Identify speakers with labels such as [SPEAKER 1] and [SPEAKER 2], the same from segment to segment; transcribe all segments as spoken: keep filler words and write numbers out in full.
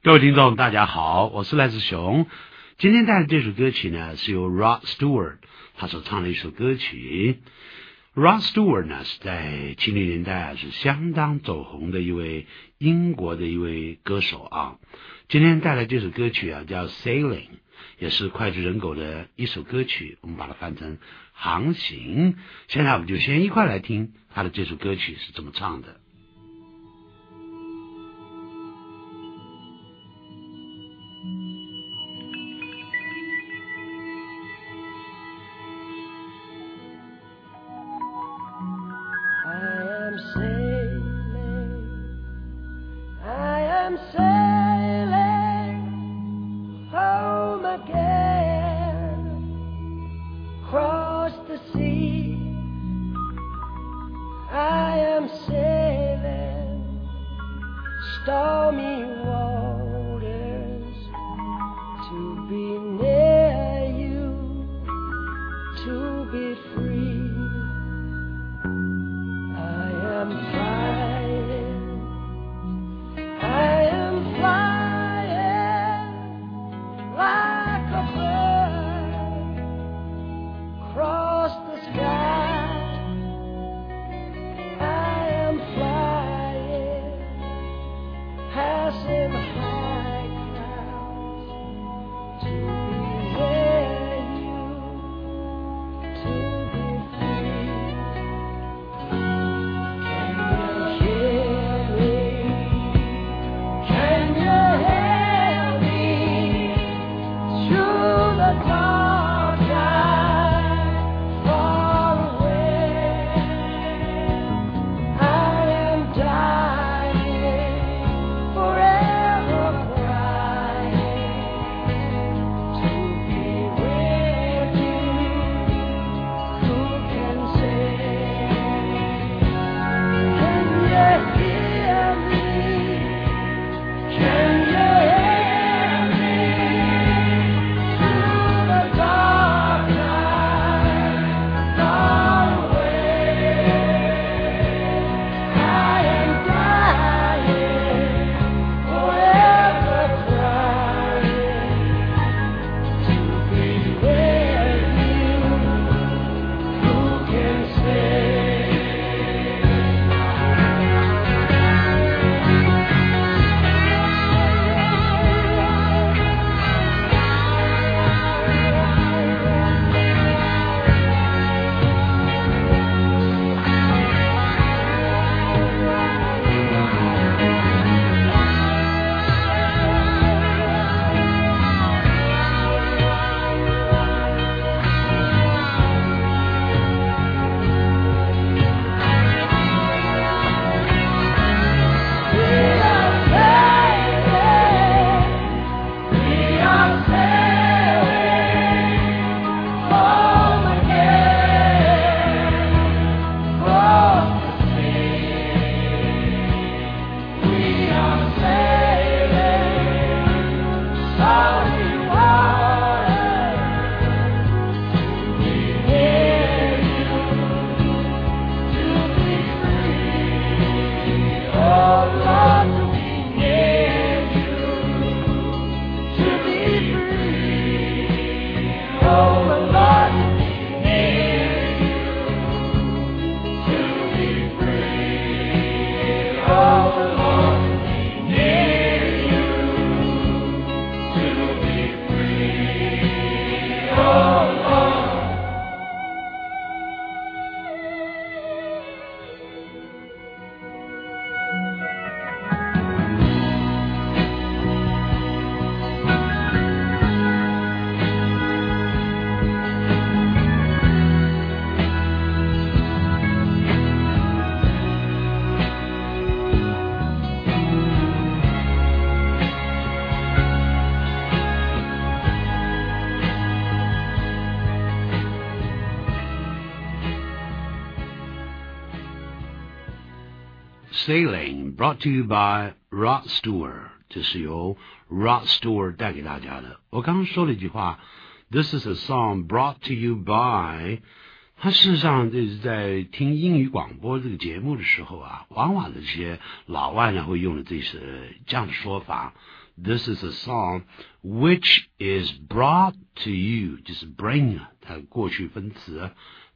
[SPEAKER 1] 各位听众大家好，我是赖志雄。今天带来这首歌曲呢是由 Rod Stewart 他所唱的一首歌曲。Rod Stewart 呢是在七零年代是相当走红的一位英国的一位歌手啊。今天带来这首歌曲啊叫 Sailing， 也是脍炙人口的一首歌曲，我们把它翻成航行。现在我们就先一块来听他的这首歌曲是怎么唱的。
[SPEAKER 2] Stormy waters to be near you, to be free. I am flying, I am flying like a bird across the sky. I am flying passing high clouds to be near you, to be free. Can you hear me? Can you hear me through the dark night far away? I am dying, forever crying to be with you. Who can say? Can you hear me? Can you hear me through the dark night far away? I am dying, forever crying to be with you. Who can say? We are sailing, we are sailing home again, across the sea. We are sailing salty waters to be near you, to be free. Oh Lord, to be near you, to be free. Oh Lord, to be near you, to be free. Oh Lord, to be near you, to be free. Oh Lord.
[SPEAKER 1] Sailing brought to you by Rod Stewart， 这是由 Rod Stewart 带给大家的。我刚刚说了一句话 ，This is a song brought to you by， 它事实上就是在听英语广播这个节目的时候啊，往往这些老外呢会用的这是这样的说法。 This is a song which is brought to you, 就是 bring 它的过去分词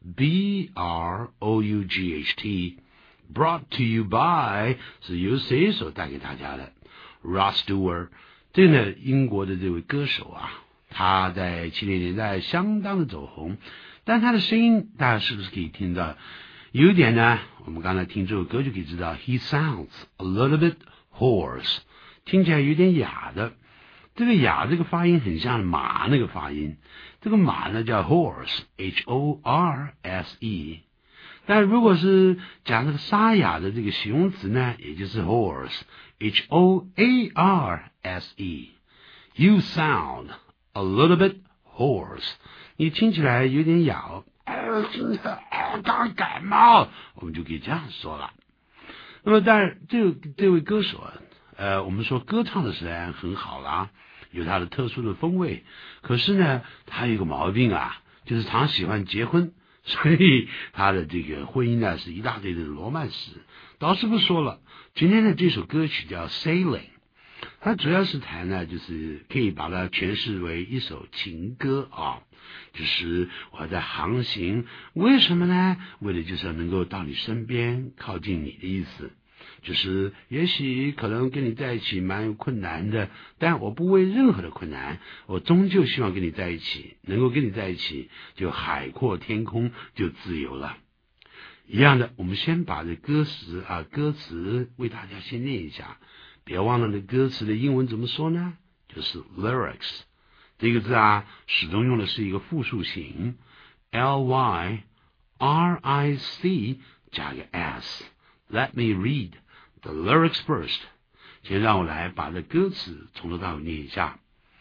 [SPEAKER 1] B R O U G H T brought to you by 是由谁所带给大家的 Rod Stewart。 这个呢，英国的这位歌手啊，他在七零年代相当的走红，但他的声音大家是不是可以听到有一点呢，我们刚才听这首歌就可以知道 He sounds a little bit hoarse， 听起来有点哑的。这个哑这个发音很像马那个发音，这个马呢叫 horse H O R S E， 但如果是讲这个沙哑的这个形容词呢，也就是 horse H O A R S E。 You sound a little bit hoarse， 你听起来有点哑，刚感冒，我们就可以这样说了。那么但是这这位歌手呃，我们说歌唱的实在很好啦，有他的特殊的风味，可是呢他有一个毛病啊，就是常喜欢结婚，所以他的这个婚姻呢是一大堆的罗曼史。导师不说了，今天的这首歌曲叫 Sailing， 它主要是谈呢，就是可以把它诠释为一首情歌啊，就是我在航行，为什么呢？为了就是要能够到你身边，靠近你的意思。就是也许可能跟你在一起蛮有困难的，但我不畏任何的困难，我终究希望跟你在一起，能够跟你在一起就海阔天空，就自由了。一样的，我们先把这歌词啊歌词为大家先念一下，别忘了那歌词的英文怎么说呢？就是 lyrics 这个字啊，始终用的是一个复数形 L Y R I C 加个 S。Let me read the lyrics first。 先让我来把这歌词从头到尾念一下。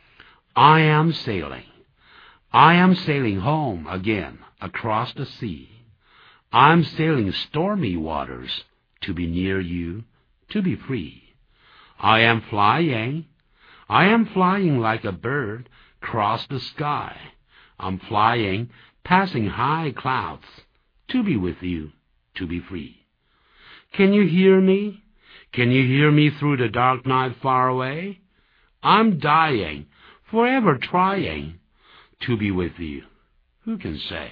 [SPEAKER 1] I am sailing, I am sailing home again across the sea. I'm sailing stormy waters to be near you, to be free. I am flying, I am flying like a bird across the sky. I'm flying, passing high clouds to be with you, to be free.Can you hear me? Can you hear me through the dark night far away? I'm dying, forever trying to be with you. Who can say?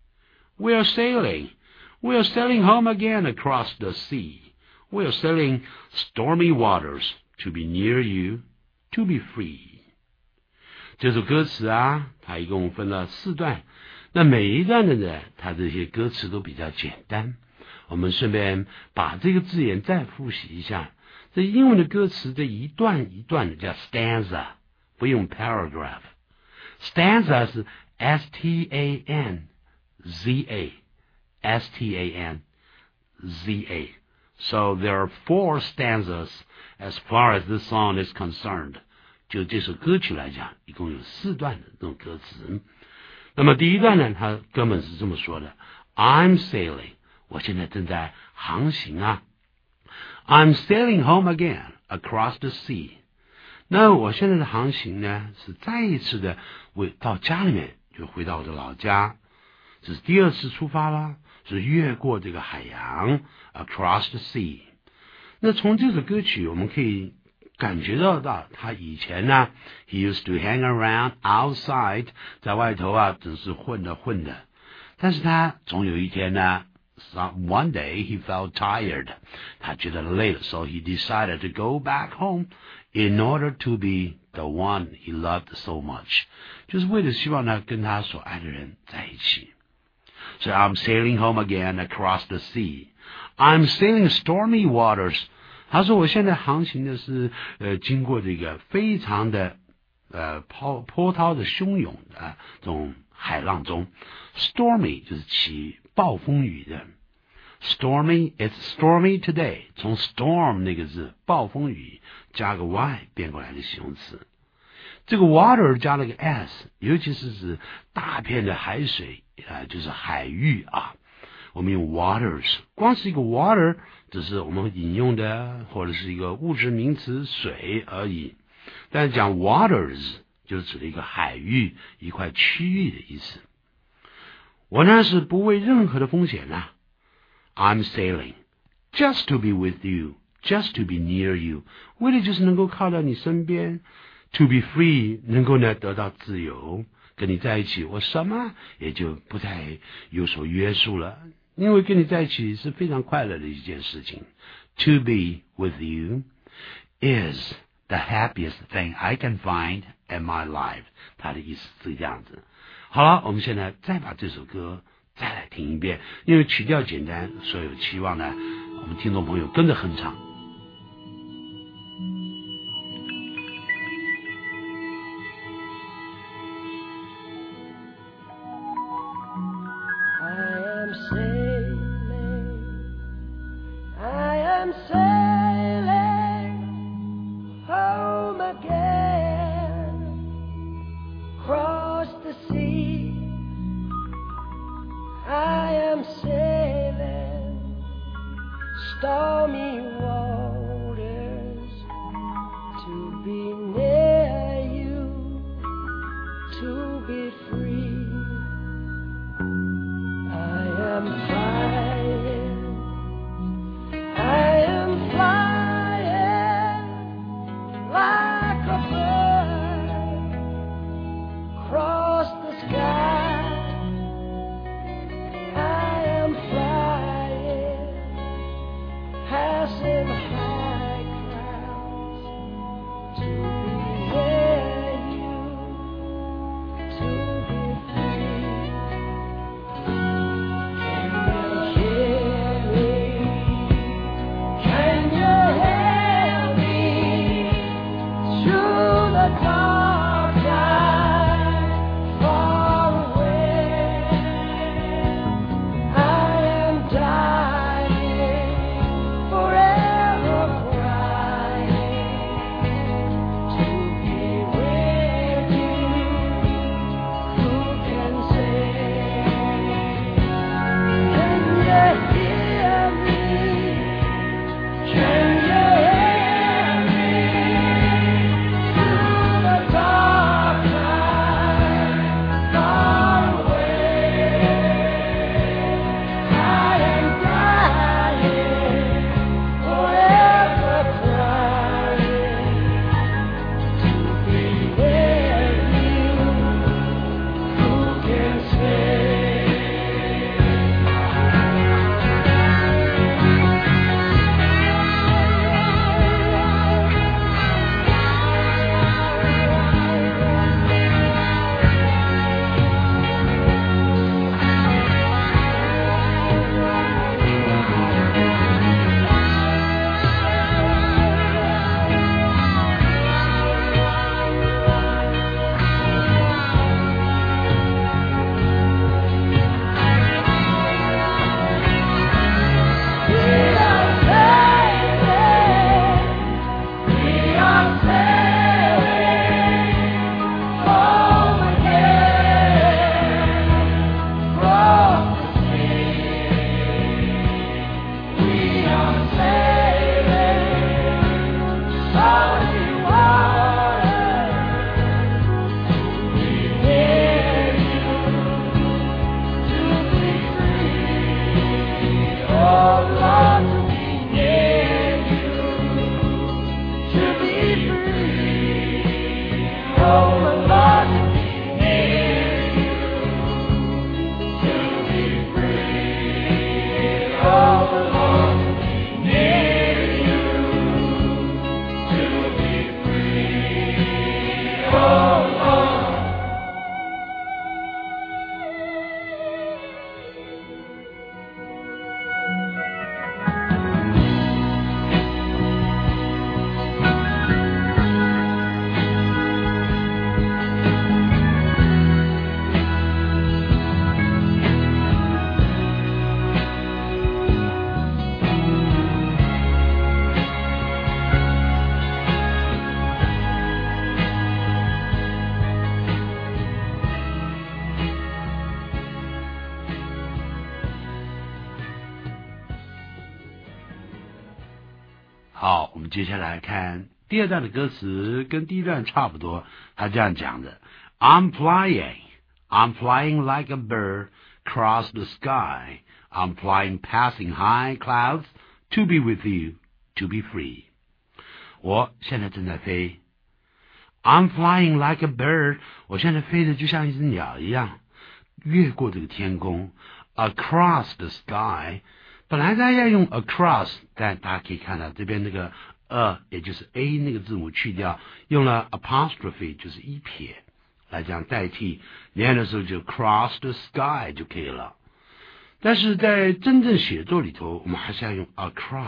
[SPEAKER 1] We are sailing. We are sailing home again across the sea. We are sailing stormy waters to be near you, to be free. 这首歌词啊，它一共分了四段。那每一段的呢，它这些歌词都比较简单。我们顺便把这个字眼再复习一下。这英文的歌词这一段一段的叫 stanza， 不用 paragraph。 stanza 是 S T A N Z A S T A N Z A So there are four stanzas as far as this song is concerned。 就这首歌曲来讲，一共有四段的这种歌词。那么第一段呢，它根本是这么说的 I'm sailing，我现在正在航行啊 I'm sailing home again across the sea。 那我现在的航行呢，是再一次的回到家里面，就回到我的老家，这是第二次出发啦，是越过这个海洋 across the sea。 那从这首歌曲我们可以感觉到到他以前呢 He used to hang around outside， 在外头啊只是混的混的，但是他总有一天呢One day he felt tired， 他觉得累了 so he decided to go back home in order to be the one he loved so much， 就是为了希望他跟他所爱的人在一起。 So I'm sailing home again across the sea. I'm sailing stormy waters。 他说我现在航行的是呃经过这个非常的呃波波涛的汹涌的、啊、这种海浪中。 Stormy 就是起暴风雨的 Stormy, it's stormy today， 从 storm 那个字暴风雨加个 y 变过来的形容词。这个 water 加了个 s， 尤其是指大片的海水、呃、就是海域啊。我们用 waters， 光是一个 water 只是我们引用的或者是一个物质名词水而已，但是讲 waters 就是指的一个海域一块区域的意思。我呢是不畏任何的风险啊 I'm sailing just to be with you， just to be near you， 为的就是能够靠到你身边。To be free， 能够呢得到自由，跟你在一起，我什么也就不再有所约束了，因为跟你在一起是非常快乐的一件事情。To be with you is the happiest thing I can find in my life。 他的意思是这样子。好了，我们现在再把这首歌再来听一遍，因为曲调简单，所以有期望呢，我们听众朋友跟着哼唱。
[SPEAKER 2] Stormy waters to be near you, to be free. I am flying, I am flying like a bird across the sky. I am flying passing high clouds to be near you, to be free. Can you hear me? Can you hear me? Through the dark night, far away, I am dying, forever crying to be with you. Who can say? Can you hear me? Can you hear me? Through the dark night, far away, I am dying, forever crying to be with you. Who can say?
[SPEAKER 1] 好，我们接下来看第二段的歌词，跟第一段差不多。他这样讲的 ：I'm flying, I'm flying like a bird across the sky. I'm flying, passing high clouds to be with you, to be free. 我现在正在飞。I'm flying like a bird. 我现在飞的就像一只鸟一样，越过这个天空。Across the sky. 本来大家要用 across， 但大家可以看到这边那个 a 也就是 a 那个字母去掉，用了 apostrophe 就是一撇来这样代替，念的时候就 cross the sky 就可以了。但是在真正写作里头，我们还是要用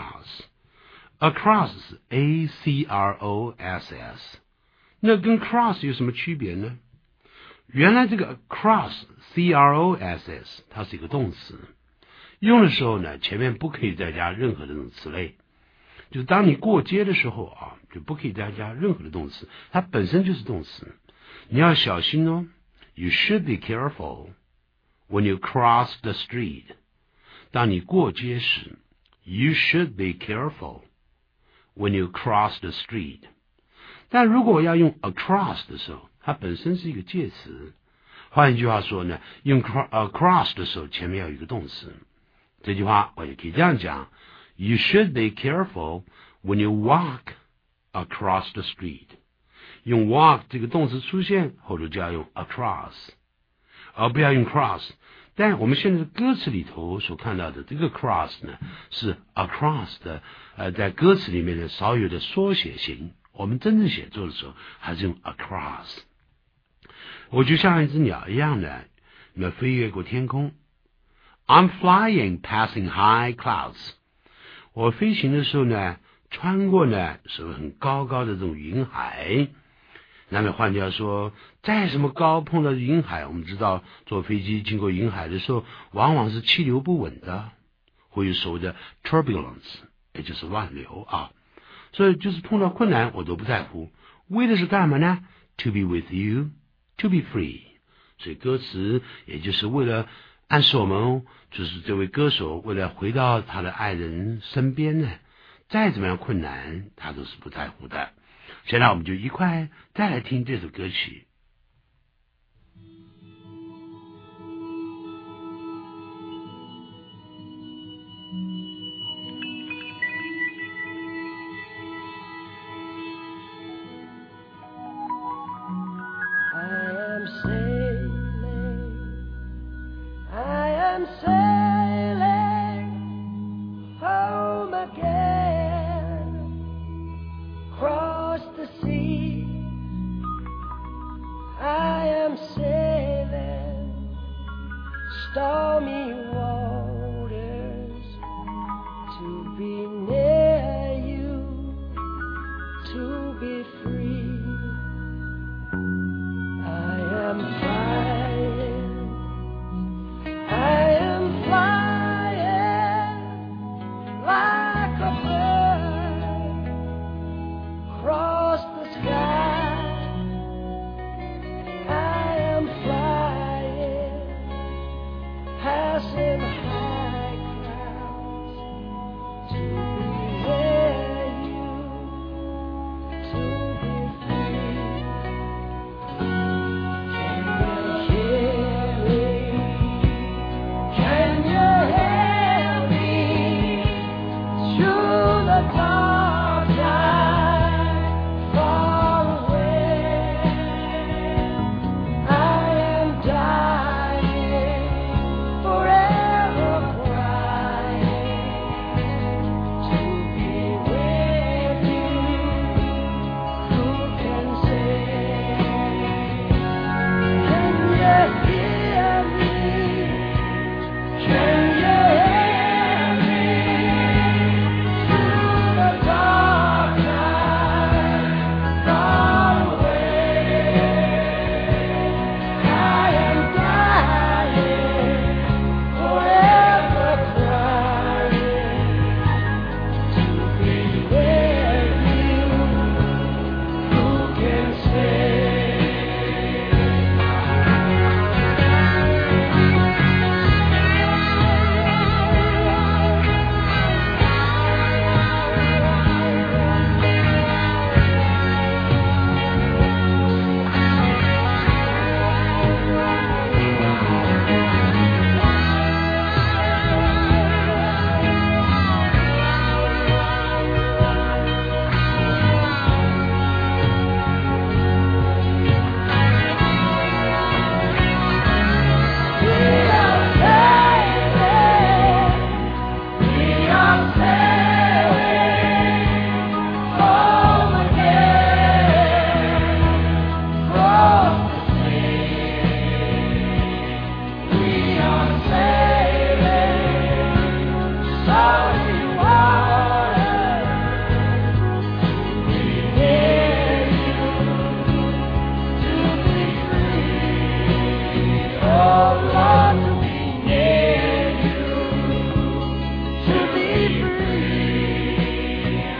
[SPEAKER 1] across。across 是 a c r o s s， 那跟 cross 有什么区别呢？原来这个 cross c r o s s 它是一个动词，用的时候呢，前面不可以再加任何的这种词类，就是当你过街的时候啊，就不可以再加任何的动词，它本身就是动词，你要小心哦。You should be careful when you cross the street. 当你过街时 You should be careful when you cross the street. 但如果要用 across 的时候，它本身是一个介词，换一句话说呢，用 across 的时候前面要有一个动词。这句话我也可以这样讲 You should be careful when you walk across the street. 用 walk 这个动词出现，后头就要用 across， 而不要用 cross。但我们现在的歌词里头所看到的这个 cross 呢，是 across 的，呃，在歌词里面的少有的缩写型。我们真正写作的时候，还是用 across。我就像一只鸟一样的，那飞越过天空。I'm flying, passing high clouds. 我飞行的时候呢，穿过呢是很高高的这种云海。那么换句话说，再什么高碰到云海，我们知道坐飞机经过云海的时候，往往是气流不稳的，会有所谓的 turbulence， 也就是乱流啊。所以就是碰到困难我都不在乎，为的是干嘛呢？ To be with you, to be free。 所以歌词也就是为了暗示我们，就是这位歌手为了回到他的爱人身边呢，再怎么样困难他都是不在乎的。现在我们就一块再来听这首歌曲。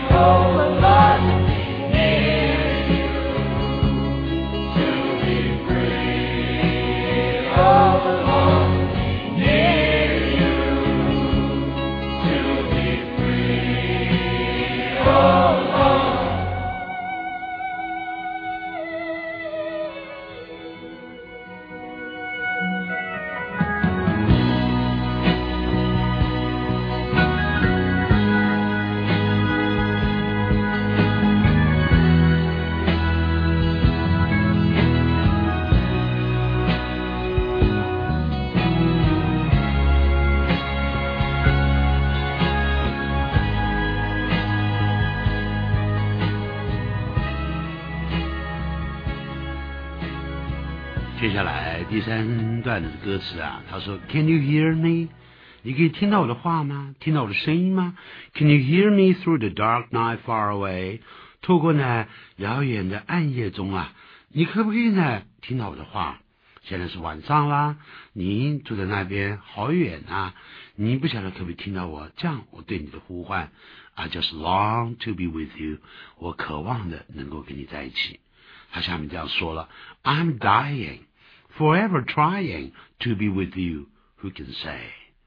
[SPEAKER 1] 接下来第三段的歌词啊，他说 Can you hear me？ 你可以听到我的话吗？听到我的声音吗？ Can you hear me through the dark night far away？ 透过呢遥远的暗夜中啊，你可不可以呢听到我的话？现在是晚上啦，你住在那边好远啊，你不晓得可不可以听到我这样我对你的呼唤 I just long to be with you， 我渴望的能够跟你在一起。他下面这样说了 I'm dying forever trying to be with you who can say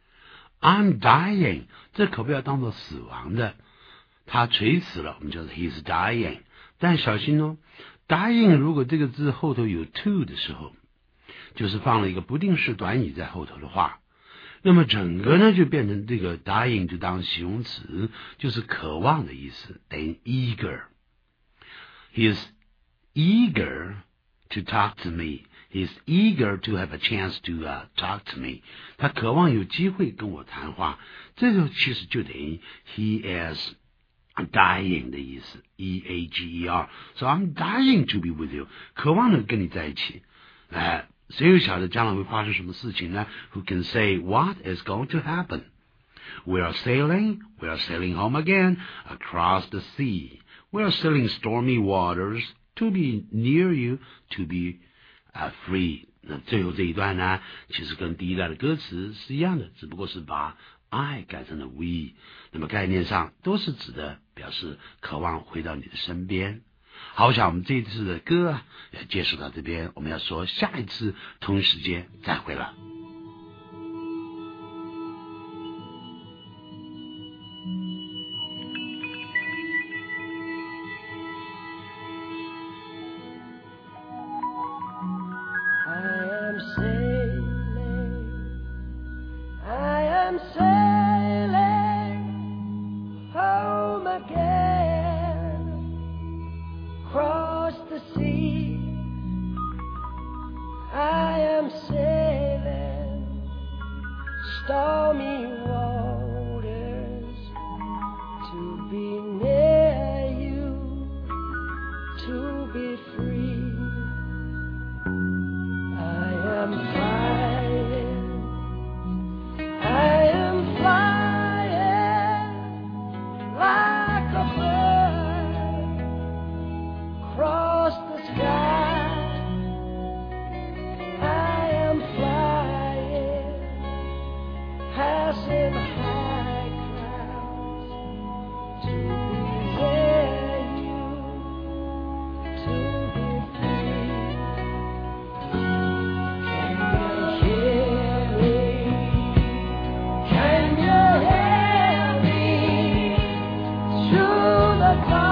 [SPEAKER 1] I'm dying， 这可不要当作死亡的，他垂死了我们叫做 he's dying， 但小心哦 dying 如果这个字后头有 to 的时候，就是放了一个不定式短语在后头的话，那么整个呢就变成这个 dying 就当形容词，就是渴望的意思，等于 eager。 He is eager to talk to me. He is eager to have a chance to、uh, talk to me. 他渴望有机会跟我谈话，这就其实就等于 he is dying 的意思 E A G E R。 So I'm dying to be with you， 渴望的跟你在一起。呃谁又晓得将来会发生什么事情呢？ Who can say what is going to happen? We are sailing, we are sailing home again across the sea. We are sailing stormy waters to be near you, to be、uh, free. 那最后这一段呢，其实跟第一段的歌词是一样的，只不过是把 I 改成了 we。 那么概念上都是指的表示渴望回到你的身边。好，我想我们这一次的歌啊，也介绍到这边，我们要说下一次同一时间再会了。
[SPEAKER 2] Stormy waters to be near you, to be free. I am flying, I am flying like a bird across the sky. I am flying passing high clouds to be near you, to be free. Can you hear me? Can you hear me? Through the dark